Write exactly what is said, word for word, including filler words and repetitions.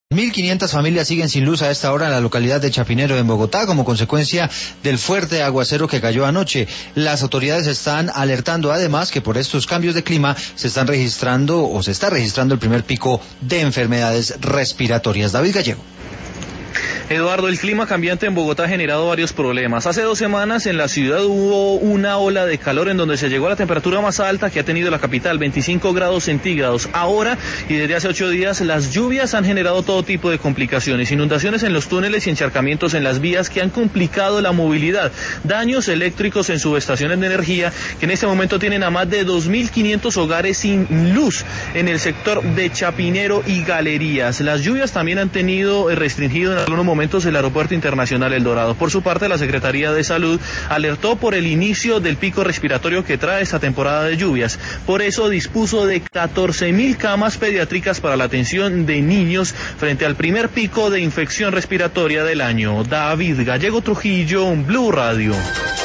mil quinientas familias siguen sin luz a esta hora en la localidad de Chapinero, en Bogotá, como consecuencia del fuerte aguacero que cayó anoche. Las autoridades están alertando además que por estos cambios de clima se están registrando o se está registrando el primer pico de enfermedades respiratorias. David Gallego. Eduardo, el clima cambiante en Bogotá ha generado varios problemas. Hace dos semanas en la ciudad hubo una ola de calor en donde se llegó a la temperatura más alta que ha tenido la capital, veinticinco grados centígrados. Ahora, y desde hace ocho días, las lluvias han generado todo tipo de complicaciones, inundaciones en los túneles y encharcamientos en las vías que han complicado la movilidad, daños eléctricos en subestaciones de energía que en este momento tienen a más de dos mil quinientos hogares sin luz en el sector de Chapinero y Galerías. Las lluvias también han tenido restringido en algunos momentos el Aeropuerto Internacional El Dorado. Por su parte, la Secretaría de Salud alertó por el inicio del pico respiratorio que trae esta temporada de lluvias. Por eso dispuso de catorce mil camas pediátricas para la atención de niños frente al primer pico de infección respiratoria del año. David Gallego Trujillo, Blue Radio.